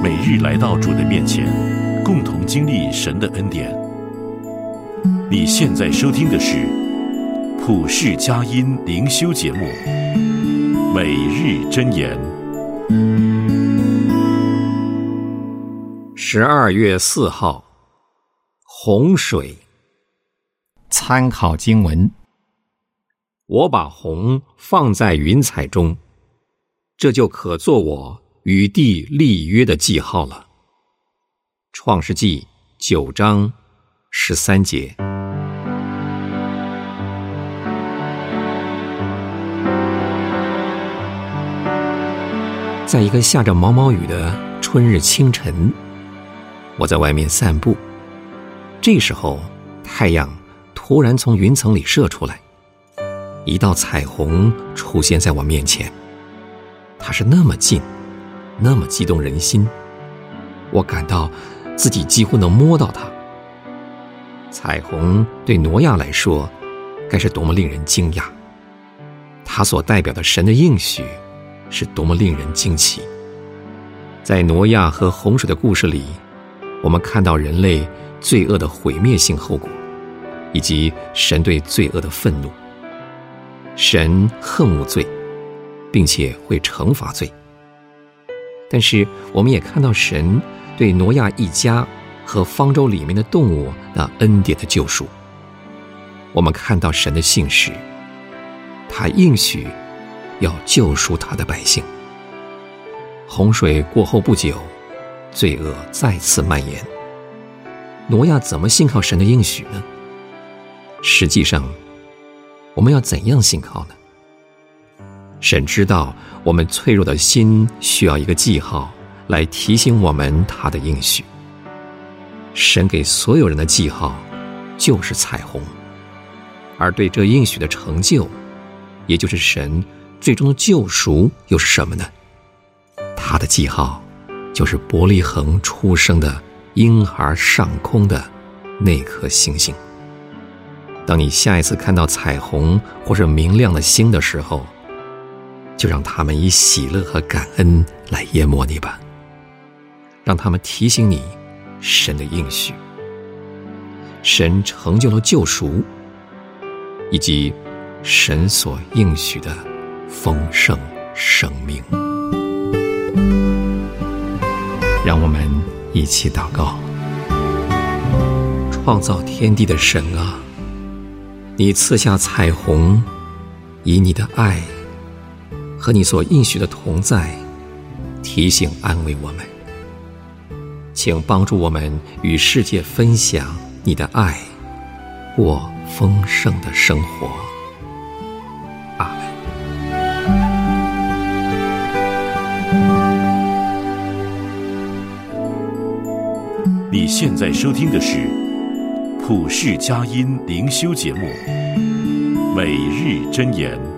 每日来到主的面前，共同经历神的恩典。你现在收听的是普世佳音灵修节目《每日箴言》。 12月4号，洪水。参考经文：我把虹放在云彩中，这就可做我与地立约的记号了。创世纪9章13节。在一个下着毛毛雨的春日清晨，我在外面散步，这时候太阳突然从云层里射出来，一道彩虹出现在我面前。它是那么近，那么激动人心，我感到自己几乎能摸到它。彩虹对挪亚来说该是多么令人惊讶，它所代表的神的应许是多么令人惊奇。在挪亚和洪水的故事里，我们看到人类罪恶的毁灭性后果，以及神对罪恶的愤怒。神恨恶罪，并且会惩罚罪。但是我们也看到神对挪亚一家和方舟里面的动物那恩典的救赎。我们看到神的信实，他应许要救赎他的百姓。洪水过后不久，罪恶再次蔓延。挪亚怎么信靠神的应许呢？实际上，我们要怎样信靠呢？神知道我们脆弱的心需要一个记号来提醒我们他的应许。神给所有人的记号就是彩虹，而对这应许的成就，也就是神最终的救赎，又是什么呢？他的记号就是伯利恒出生的婴孩上空的那颗星星。当你下一次看到彩虹或是明亮的星的时候，就让他们以喜乐和感恩来淹没你吧，让他们提醒你神的应许，神成就了救赎，以及神所应许的丰盛生命。让我们一起祷告。创造天地的神啊，你赐下彩虹，以你的爱和你所应许的同在，提醒安慰我们。请帮助我们与世界分享你的爱，过丰盛的生活。阿们。 你现在收听的是普世佳音灵修节目《每日箴言》。